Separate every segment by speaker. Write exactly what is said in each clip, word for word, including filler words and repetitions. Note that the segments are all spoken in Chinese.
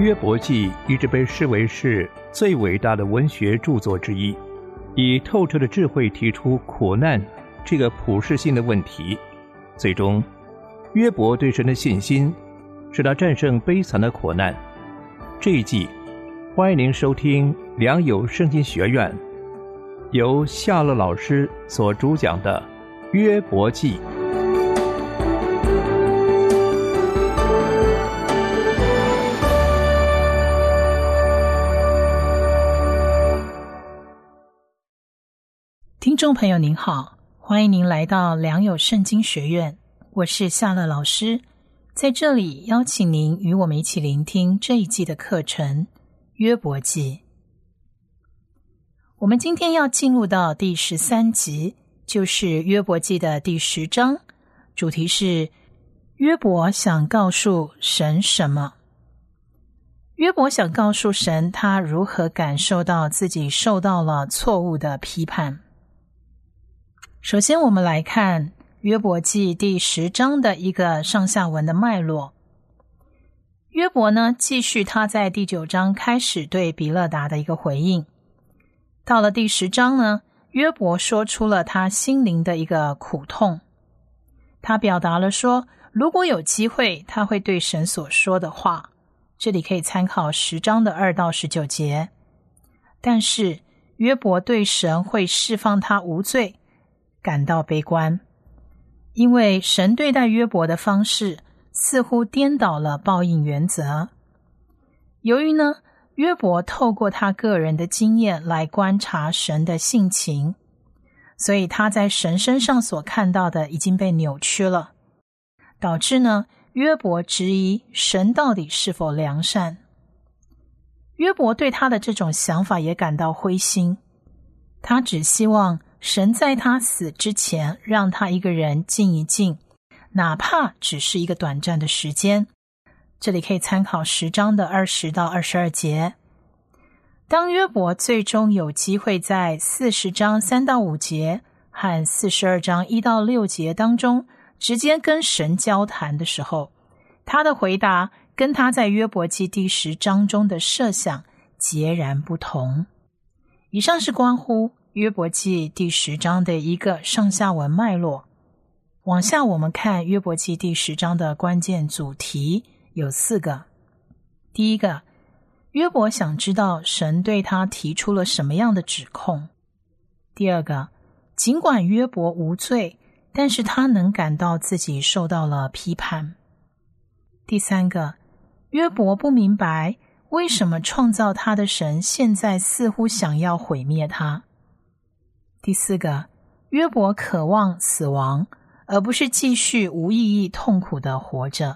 Speaker 1: 约伯记一直被视为是最伟大的文学著作之一，以透彻的智慧提出苦难这个普世性的问题。最终，约伯对神的信心使他战胜悲惨的苦难。这一季，欢迎您收听良友圣经学院由夏乐老师所主讲的约伯记。
Speaker 2: 听众朋友您好，欢迎您来到良友圣经学院，我是夏乐老师，在这里邀请您与我们一起聆听这一季的课程约伯记。我们今天要进入到第十三集，就是约伯记的第十章，主题是约伯想告诉神什么。约伯想告诉神他如何感受到自己受到了错误的批判。首先我们来看约伯记第十章的一个上下文的脉络。约伯呢，继续他在第九章开始对比勒达的一个回应。到了第十章呢，约伯说出了他心灵的一个苦痛。他表达了说，如果有机会，他会对神所说的话。这里可以参考十章的二到十九节。但是约伯对神会释放他无罪感到悲观，因为神对待约伯的方式似乎颠倒了报应原则。由于呢，约伯透过他个人的经验来观察神的性情，所以他在神身上所看到的已经被扭曲了，导致呢，约伯质疑神到底是否良善。约伯对他的这种想法也感到灰心，他只希望神在他死之前让他一个人静一静，哪怕只是一个短暂的时间。这里可以参考十章的二十到二十二节。当约伯最终有机会在四十章三到五节和四十二章一到六节当中直接跟神交谈的时候，他的回答跟他在约伯记第十章中的设想截然不同。以上是关乎约伯记第十章的一个上下文脉络。往下我们看约伯记第十章的关键主题有四个。第一个，约伯想知道神对他提出了什么样的指控。第二个，尽管约伯无罪，但是他能感到自己受到了批判。第三个，约伯不明白为什么创造他的神现在似乎想要毁灭他。第四个，约伯渴望死亡，而不是继续无意义痛苦地活着。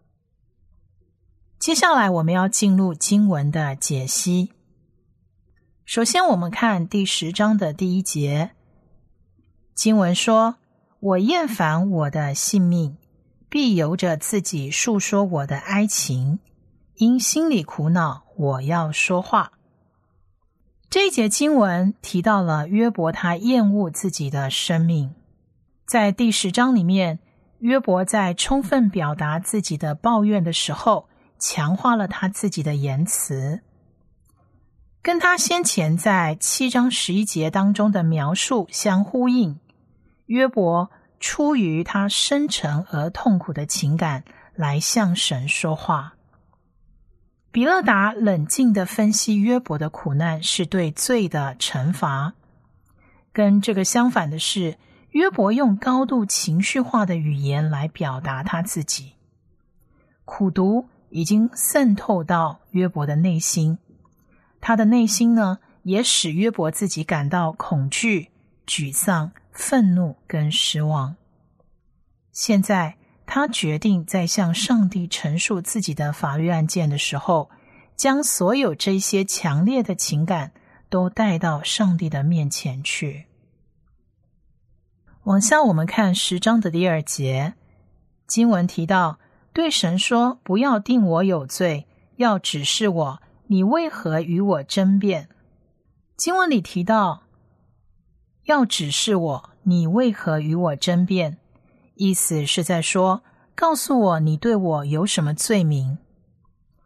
Speaker 2: 接下来我们要进入经文的解析。首先我们看第十章的第一节，经文说，我厌烦我的性命，必由着自己述说我的哀情，因心里苦恼，我要说话。这一节经文提到了约伯他厌恶自己的生命。在第十章里面，约伯在充分表达自己的抱怨的时候，强化了他自己的言辞，跟他先前在七章十一节当中的描述相呼应。约伯出于他深沉而痛苦的情感来向神说话。比勒达冷静地分析约伯的苦难是对罪的惩罚，跟这个相反的是，约伯用高度情绪化的语言来表达他自己。苦毒已经渗透到约伯的内心，他的内心呢，也使约伯自己感到恐惧、沮丧、愤怒跟失望。现在他决定在向上帝陈述自己的法律案件的时候，将所有这些强烈的情感都带到上帝的面前去。往下我们看十章的第二节，经文提到，对神说，不要定我有罪，要指示我，你为何与我争辩？经文里提到，要指示我，你为何与我争辩？意思是在说，告诉我你对我有什么罪名。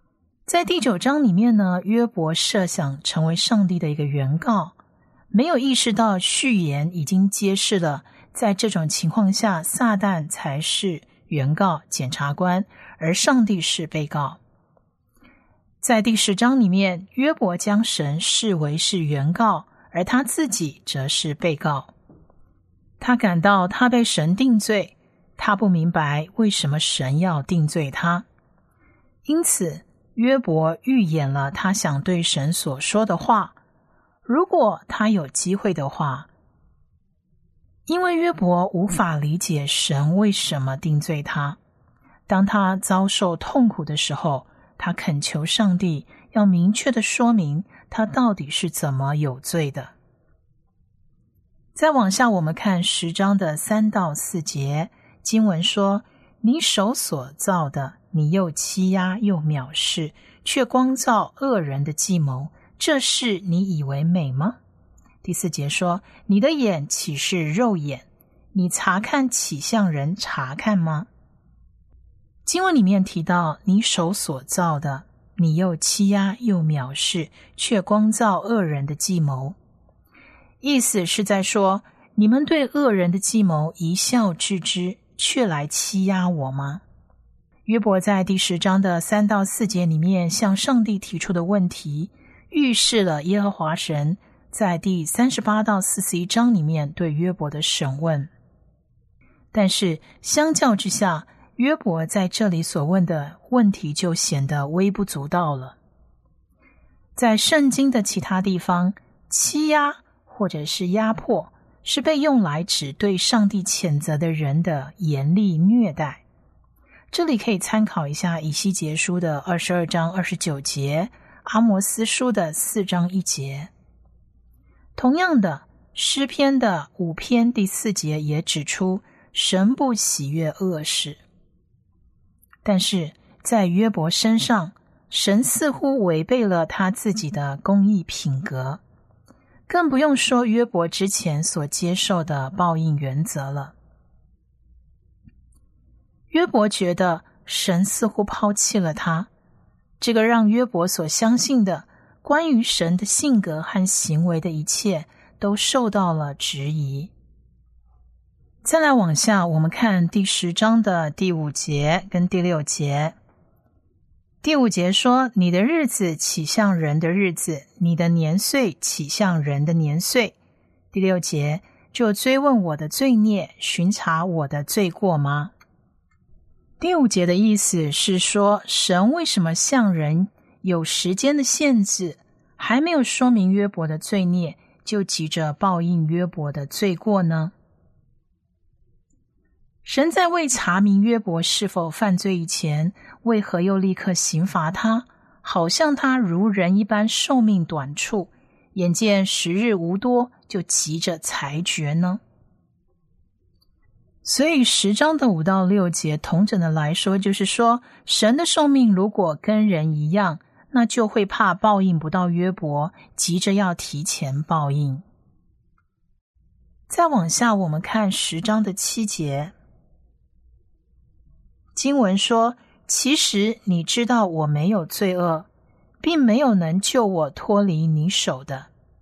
Speaker 2: 在第九章里面呢，约伯设想成为上帝的一个原告，没有意识到序言已经揭示了，在这种情况下，撒旦才是原告、检察官，而上帝是被告。在第十章里面，约伯将神视为是原告，而他自己则是被告。他感到他被神定罪，他不明白为什么神要定罪他，因此约伯预演了他想对神所说的话，如果他有机会的话。因为约伯无法理解神为什么定罪他，当他遭受痛苦的时候，他恳求上帝要明确的说明他到底是怎么有罪的。再往下我们看十章的三到四节，经文说，你手所造的，你又欺压又藐视，却光照恶人的计谋，这事你以为美吗？第四节说，你的眼岂是肉眼？你查看岂像人查看吗？经文里面提到，你手所造的，你又欺压又藐视，却光照恶人的计谋。意思是在说，你们对恶人的计谋一笑置之，却来欺压我吗？约伯在第十章的三到四节里面向上帝提出的问题，预示了耶和华神在第三十八到四十一章里面对约伯的审问。但是相较之下，约伯在这里所问的问题就显得微不足道了。在圣经的其他地方，欺压或者是压迫是被用来指对上帝谴责的人的严厉虐待。这里可以参考一下以西结书的二十二章二十九节，阿摩斯书的四章一节。同样的，诗篇的五篇第四节也指出，神不喜悦恶事。但是在约伯身上，神似乎违背了他自己的公义品格，更不用说约伯之前所接受的报应原则了。约伯觉得神似乎抛弃了他，这个让约伯所相信的关于神的性格和行为的一切都受到了质疑。再来往下，我们看第十章的第五节跟第六节。第五节说，你的日子岂像人的日子，你的年岁岂像人的年岁。第六节，就追问我的罪孽，巡查我的罪过吗？第五节的意思是说，神为什么向人有时间的限制，还没有说明约伯的罪孽，就急着报应约伯的罪过呢？神在未查明约伯是否犯罪以前，为何又立刻刑罚他，好像他如人一般寿命短促，眼见时日无多，就急着裁决呢？所以十章的五到六节统整的来说，就是说神的寿命如果跟人一样，那就会怕报应不到约伯，急着要提前报应。再往下我们看十章的七节，经文说，其实你知道我没有罪恶，并没有能救我脱离你手的。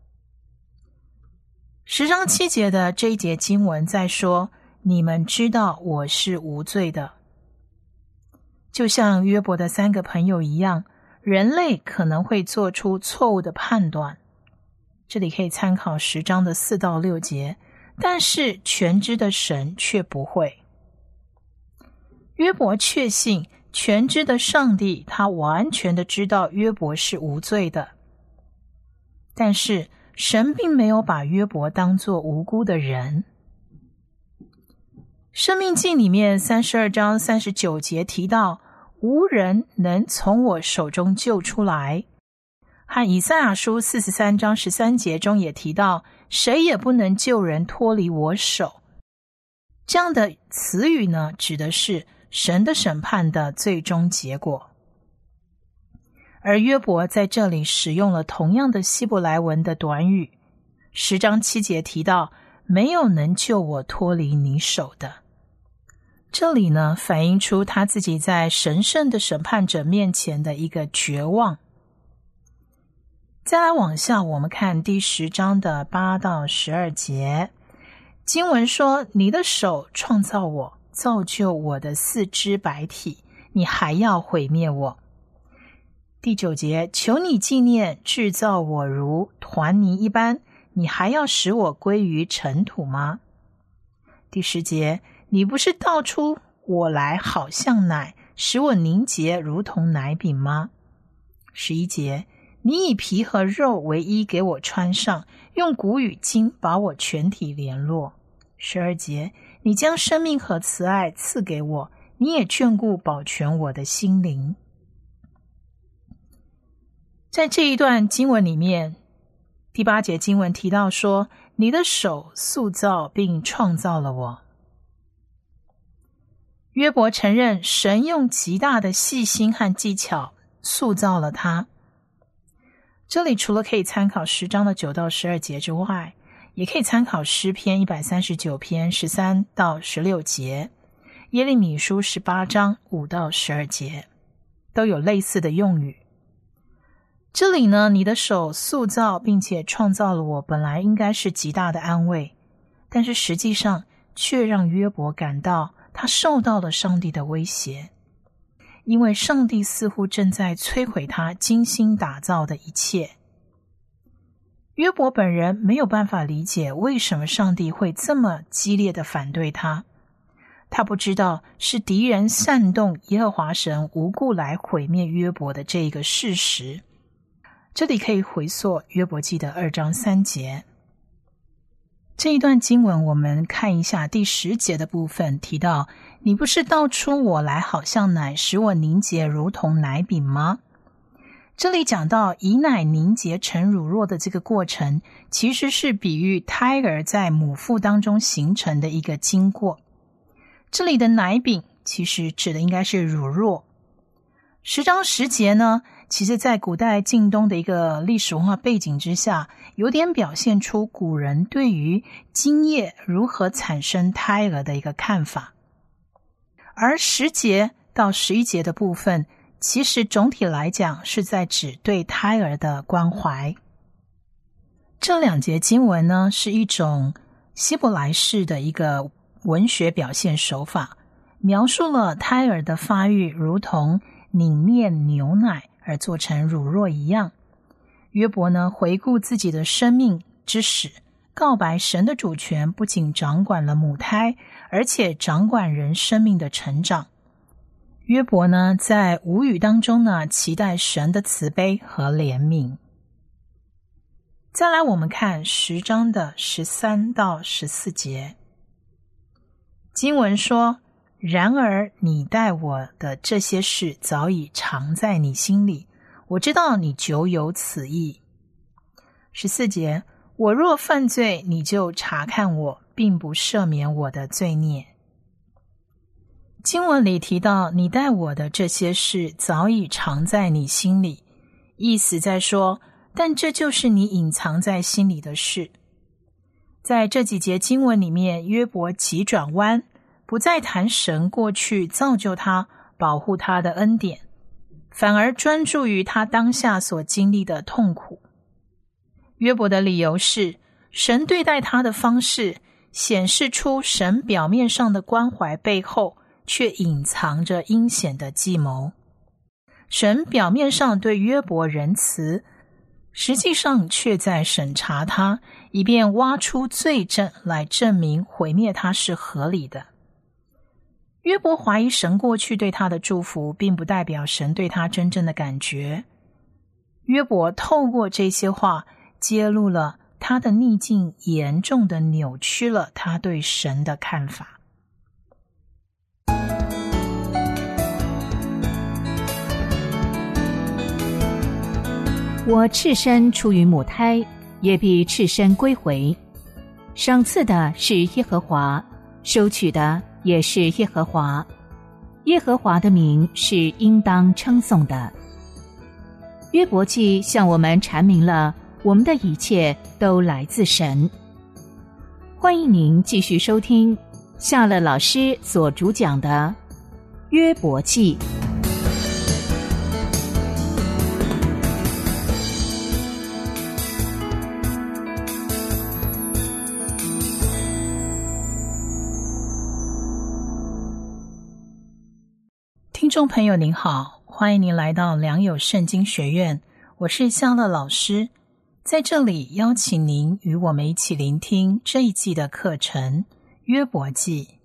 Speaker 2: 十章七节的这一节经文在说，你们知道我是无罪的。就像约伯的三个朋友一样，人类可能会做出错误的判断，这里可以参考十章的四到六节，但是全知的神却不会。约伯确信全知的上帝，他完全的知道约伯是无罪的，但是神并没有把约伯当作无辜的人。申命记里面三十二章三十九节提到，无人能从我手中救出来，和以赛亚书四十三章十三节中也提到，谁也不能救人脱离我手。这样的词语呢，指的是神的审判的最终结果。而约伯在这里使用了同样的希伯来文的短语，十章七节提到，没有能救我脱离你手的。 这里呢，反映出他自己在神圣的审判者面前的一个绝望。再来往下，我们看第十章的八到十二节，经文说：你的手创造我，造就我的四肢百体，你还要毁灭我。第九节，求你纪念制造我如团泥一般，你还要使我归于尘土吗？第十节，你不是倒出我来好像奶，使我凝结如同奶饼吗？十一节，你以皮和肉为衣给我穿上，用骨与筋把我全体联络。十二节，你将生命和慈爱赐给我，你也眷顾保全我的心灵。在这一段经文里面，第八节经文提到说，你的手塑造并创造了我。约伯承认神用极大的细心和技巧塑造了他。这里除了可以参考十章的九到十二节之外，也可以参考诗篇一百三十九篇十三到十六节，耶利米书十八章五到十二节，都有类似的用语。这里呢，你的手塑造并且创造了我，本来应该是极大的安慰，但是实际上却让约伯感到他受到了上帝的威胁，因为上帝似乎正在摧毁他精心打造的一切。约伯本人没有办法理解为什么上帝会这么激烈的反对他，他不知道是敌人煽动耶和华神无故来毁灭约伯的这个事实。这里可以回溯约伯记的二章三节。这一段经文我们看一下第十节的部分，提到你不是倒出我来好像奶，使我凝结如同奶饼吗？这里讲到以奶凝结成乳酪的这个过程，其实是比喻胎儿在母腹当中形成的一个经过。这里的奶饼其实指的应该是乳酪。十章十节呢，其实在古代近东的一个历史文化背景之下，有点表现出古人对于精液如何产生胎儿的一个看法。而十节到十一节的部分，其实总体来讲是在指对胎儿的关怀。这两节经文呢，是一种希伯来式的一个文学表现手法，描述了胎儿的发育如同拧炼牛奶而做成乳酪一样。约伯呢，回顾自己的生命之始，告白神的主权不仅掌管了母胎，而且掌管人生命的成长。约伯呢，在无语当中呢，期待神的慈悲和怜悯。再来我们看十章的十三到十四节，经文说，然而你待我的这些事早已藏在你心里，我知道你久有此意。十四节，我若犯罪，你就查看我，并不赦免我的罪孽。经文里提到你待我的这些事早已藏在你心里，意思在说，但这就是你隐藏在心里的事。在这几节经文里面，约伯急转弯，不再谈神过去造就他、保护他的恩典，反而专注于他当下所经历的痛苦。约伯的理由是，神对待他的方式显示出神表面上的关怀背后却隐藏着阴险的计谋。神表面上对约伯仁慈，实际上却在审查他，以便挖出罪证来证明毁灭他是合理的。约伯怀疑神过去对他的祝福，并不代表神对他真正的感觉。约伯透过这些话，揭露了他的逆境严重地扭曲了他对神的看法。
Speaker 3: 我赤身出于母胎，也必赤身归回。赏赐的是耶和华，收取的也是耶和华。耶和华的名是应当称颂的。约伯记向我们阐明了我们的一切都来自神。欢迎您继续收听夏乐老师所主讲的约伯记。
Speaker 2: 听众朋友您好，欢迎您来到良友圣经学院，我是夏乐老师，在这里邀请您与我们一起聆听这一季的课程约伯记。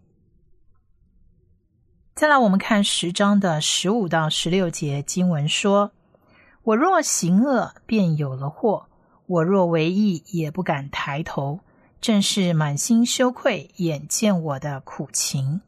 Speaker 2: 再来我们看十章的十五到十六节经文说，我若行恶便有了祸，我若为义也不敢抬头，正是满心羞愧，眼见我的苦情。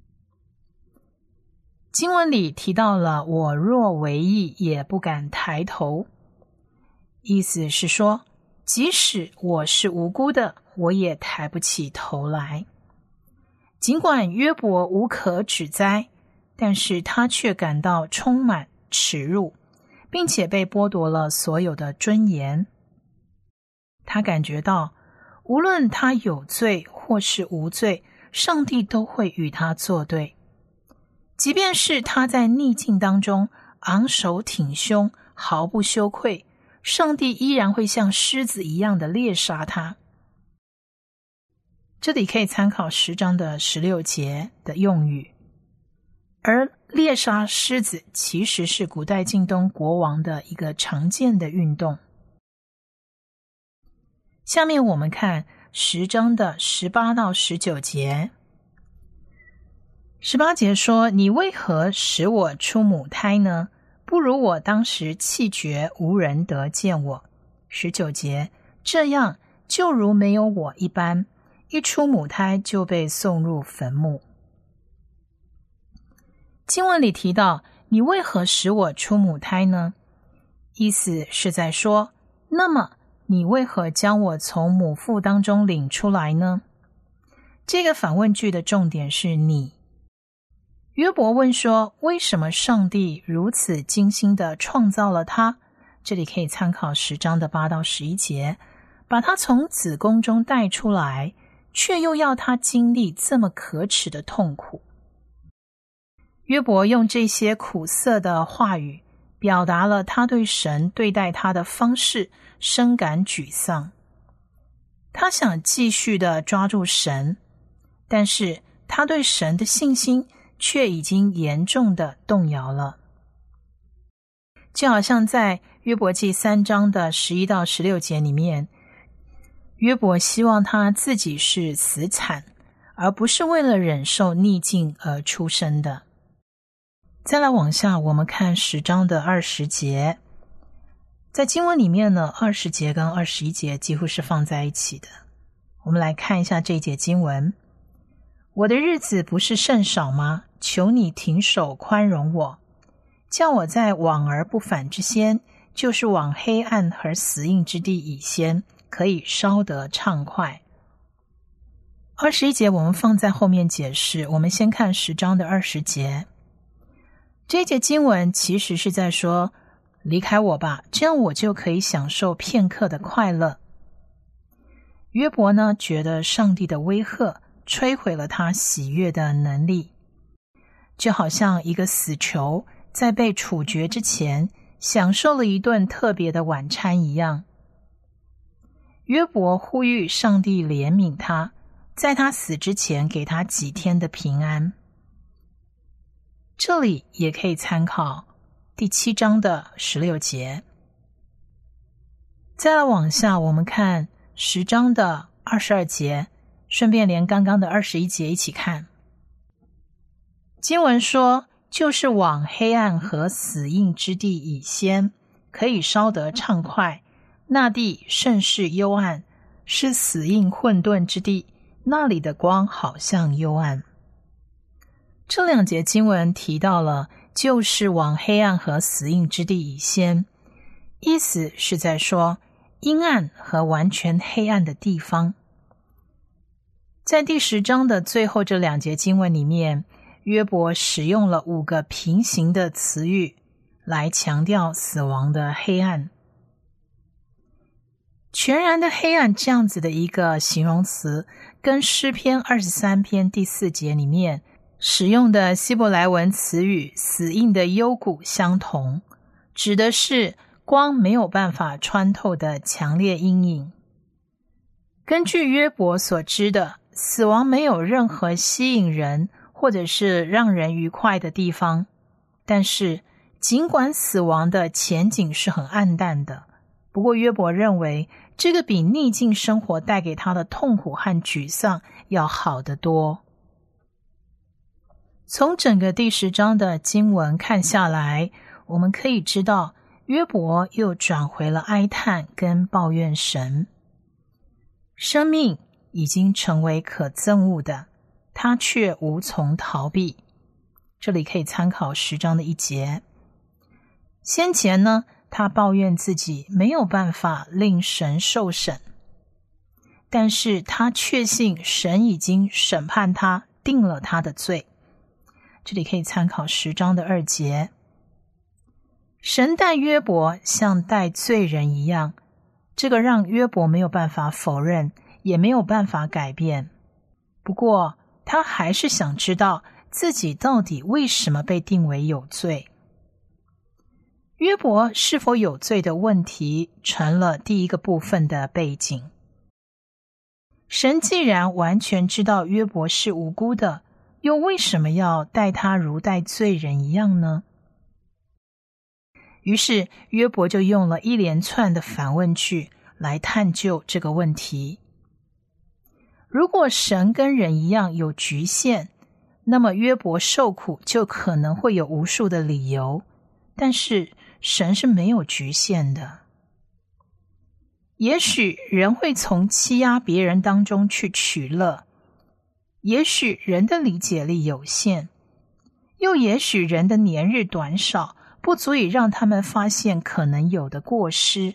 Speaker 2: 经文里提到了我若为义也不敢抬头，意思是说，即使我是无辜的，我也抬不起头来。尽管约伯无可指摘，但是他却感到充满耻辱，并且被剥夺了所有的尊严。他感觉到，无论他有罪或是无罪，上帝都会与他作对。即便是他在逆境当中昂首挺胸，毫不羞愧，上帝依然会像狮子一样的猎杀他。这里可以参考十章的十六节的用语，而猎杀狮子其实是古代近东国王的一个常见的运动。下面我们看十章的十八到十九节。十八节说，你为何使我出母胎呢？不如我当时气绝，无人得见我。十九节，这样就如没有我一般，一出母胎就被送入坟墓。经文里提到，你为何使我出母胎呢？意思是在说，那么你为何将我从母腹当中领出来呢？这个反问句的重点是你。约伯问说，为什么上帝如此精心地创造了他？这里可以参考十章的八到十一节，把他从子宫中带出来，却又要他经历这么可耻的痛苦。约伯用这些苦涩的话语，表达了他对神对待他的方式深感沮丧。他想继续地抓住神，但是他对神的信心却已经严重的动摇了。就好像在约伯记三章的十一到十六节里面，约伯希望他自己是死产，而不是为了忍受逆境而出生的。再来往下，我们看十章的二十节。在经文里面呢，二十节跟二十一节几乎是放在一起的。我们来看一下这一节经文。我的日子不是甚少吗？求你停手宽容我，叫我在往而不返之先，就是往黑暗和死荫之地以先，可以稍得畅快。二十一节我们放在后面解释，我们先看十章的二十节。这一节经文其实是在说，离开我吧，这样我就可以享受片刻的快乐。约伯呢，觉得上帝的威吓摧毁了他喜悦的能力，就好像一个死囚在被处决之前享受了一顿特别的晚餐一样。约伯呼吁上帝怜悯他，在他死之前给他几天的平安。这里也可以参考第七章的十六节。再来往下，我们看十章的二十二节，顺便连刚刚的二十一节一起看。经文说，就是往黑暗和死荫之地以先，可以稍得畅快。那地甚是幽暗，是死荫混沌之地，那里的光好像幽暗。这两节经文提到了就是往黑暗和死荫之地以先，意思是在说阴暗和完全黑暗的地方。在第十章的最后这两节经文里面，约伯使用了五个平行的词语来强调死亡的黑暗。 全然的黑暗这样子的一个形容词，跟诗篇二十三篇第四节里面使用的希伯来文词语死荫的幽谷相同，指的是光没有办法穿透的强烈阴影。根据约伯所知的，死亡没有任何吸引人或者是让人愉快的地方，但是尽管死亡的前景是很暗淡的，不过约伯认为这个比逆境生活带给他的痛苦和沮丧要好得多。从整个第十章的经文看下来，我们可以知道约伯又转回了哀叹跟抱怨神。生命已经成为可憎恶的，他却无从逃避。这里可以参考十章的一节。先前呢，他抱怨自己没有办法令神受审，但是他确信神已经审判他，定了他的罪。这里可以参考十章的二节。神待约伯像待罪人一样，这个让约伯没有办法否认，也没有办法改变。不过他还是想知道自己到底为什么被定为有罪。约伯是否有罪的问题成了第一个部分的背景。神既然完全知道约伯是无辜的，又为什么要待他如待罪人一样呢？于是约伯就用了一连串的反问句来探究这个问题。如果神跟人一样有局限，那么约伯受苦就可能会有无数的理由，但是神是没有局限的。也许人会从欺压别人当中去取乐，也许人的理解力有限，又也许人的年日短少，不足以让他们发现可能有的过失。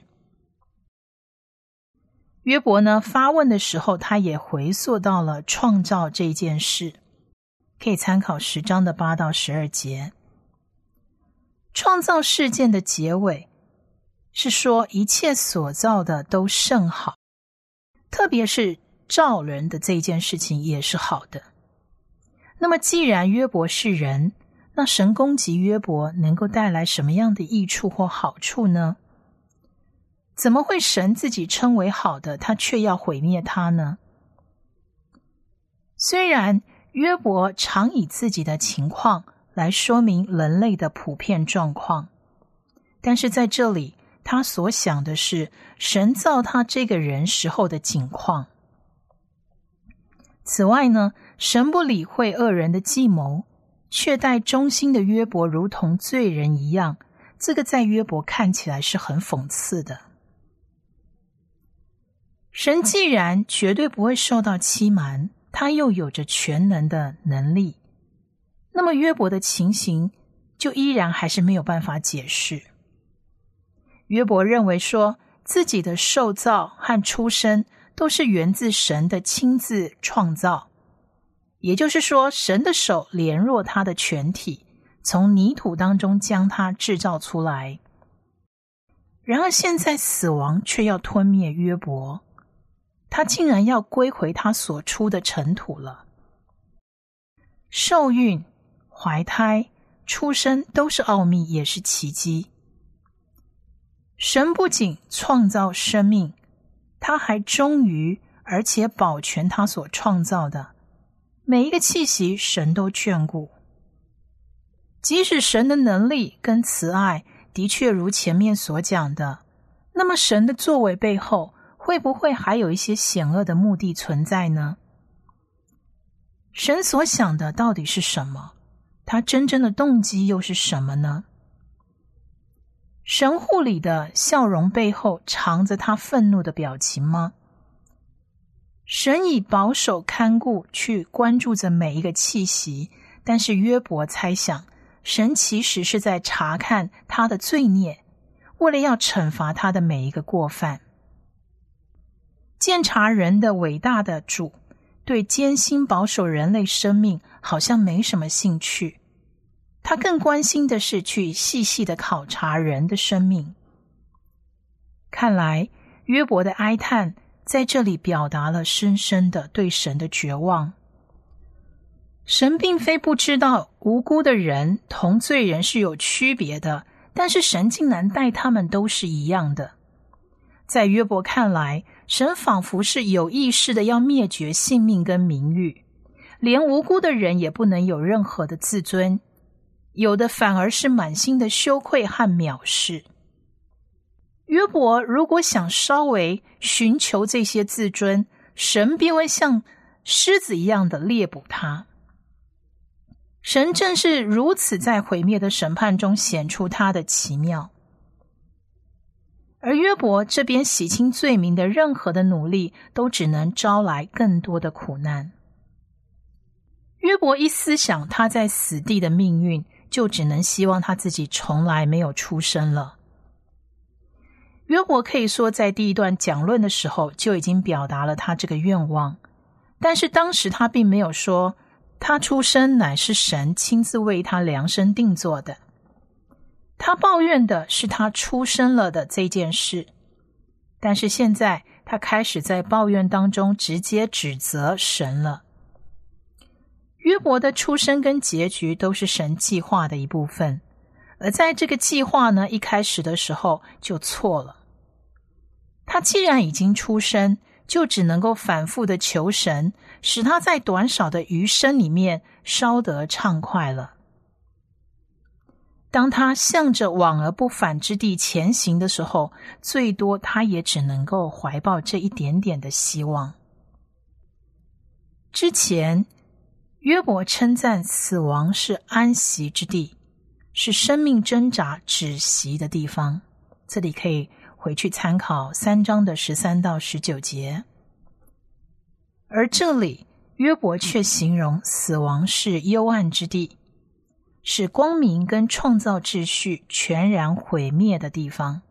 Speaker 2: 约伯呢，发问的时候他也回溯到了创造这件事，可以参考十章的八到十二节。创造事件的结尾是说一切所造的都甚好，特别是造人的这件事情也是好的。那么既然约伯是人，那神攻击约伯能够带来什么样的益处或好处呢？怎么会神自己称为好的，他却要毁灭他呢？虽然约伯常以自己的情况来说明人类的普遍状况，但是在这里他所想的是神造他这个人时候的景况。此外呢，神不理会恶人的计谋，却待忠心的约伯如同罪人一样，这个在约伯看起来是很讽刺的。神既然绝对不会受到欺瞒，他又有着全能的能力，那么约伯的情形就依然还是没有办法解释。约伯认为说自己的受造和出生都是源自神的亲自创造，也就是说神的手联络他的全体，从泥土当中将他制造出来。然而现在死亡却要吞灭约伯，他竟然要归回他所出的尘土了。受孕、怀胎、出生都是奥秘，也是奇迹。神不仅创造生命，他还忠于而且保全他所创造的每一个气息，神都眷顾。即使神的能力跟慈爱的确如前面所讲的，那么神的作为背后会不会还有一些险恶的目的存在呢？神所想的到底是什么？他真正的动机又是什么呢？神护理的笑容背后藏着他愤怒的表情吗？神以保守看顾去关注着每一个气息，但是约伯猜想神其实是在查看他的罪孽，为了要惩罚他的每一个过犯。鉴察人的伟大的主对艰辛保守人类生命好像没什么兴趣，他更关心的是去细细的考察人的生命。看来约伯的哀叹在这里表达了深深的对神的绝望。神并非不知道无辜的人同罪人是有区别的，但是神竟然待他们都是一样的。在约伯看来，神仿佛是有意识的要灭绝性命跟名誉，连无辜的人也不能有任何的自尊，有的反而是满心的羞愧和藐视。约伯如果想稍微寻求这些自尊，神便会像狮子一样的猎捕他。神正是如此在毁灭的审判中显出他的奇妙。而约伯这边洗清罪名的任何的努力，都只能招来更多的苦难。约伯一思想他在死地的命运，就只能希望他自己从来没有出生了。约伯可以说在第一段讲论的时候就已经表达了他这个愿望，但是当时他并没有说他出生乃是神亲自为他量身定做的。他抱怨的是他出生了的这件事，但是现在他开始在抱怨当中直接指责神了。约伯的出生跟结局都是神计划的一部分，而在这个计划呢，一开始的时候就错了。他既然已经出生，就只能够反复的求神，使他在短少的余生里面稍得畅快了。当他向着往而不返之地前行的时候，最多他也只能够怀抱这一点点的希望。之前约伯称赞死亡是安息之地，是生命挣扎止息的地方，这里可以回去参考三章的十三到十九节。而这里约伯却形容死亡是幽暗之地，使光明跟创造秩序全然毁灭的地方。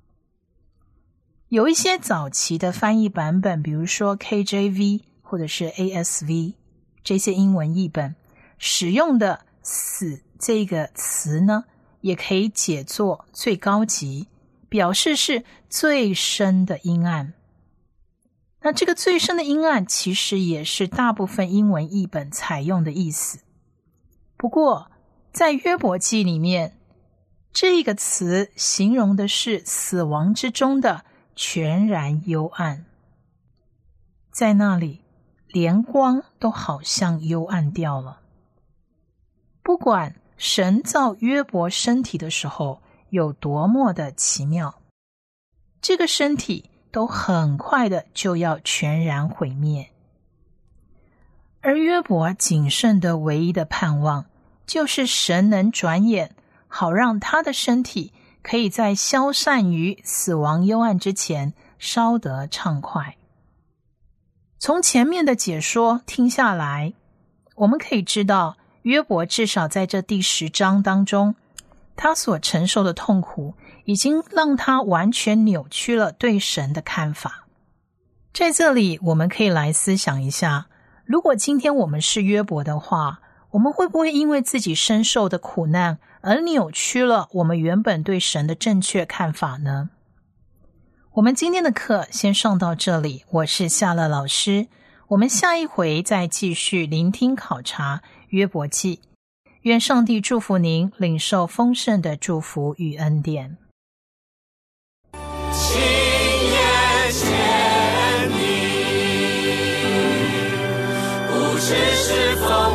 Speaker 2: 有一些早期的翻译版本，比如说 K J V 或者是 A S V 这些英文译本，使用的死这个词呢，也可以解作最高级，表示是最深的阴暗。那这个最深的阴暗其实也是大部分英文译本采用的意思。不过在约伯记里面，这个词形容的是死亡之中的全然幽暗。在那里，连光都好像幽暗掉了。不管神造约伯身体的时候有多么的奇妙，这个身体都很快的就要全然毁灭。而约伯仅剩的唯一的盼望，就是神能转眼，好让他的身体可以在消散于死亡幽暗之前稍得畅快。从前面的解说听下来，我们可以知道约伯至少在这第十章当中，他所承受的痛苦已经让他完全扭曲了对神的看法。在这里我们可以来思想一下，如果今天我们是约伯的话，我们会不会因为自己深受的苦难而扭曲了我们原本对神的正确看法呢？我们今天的课先上到这里，我是夏乐老师，我们下一回再继续聆听考察约伯记。愿上帝祝福您领受丰盛的祝福与恩典。
Speaker 4: 亲眼见你，不知是否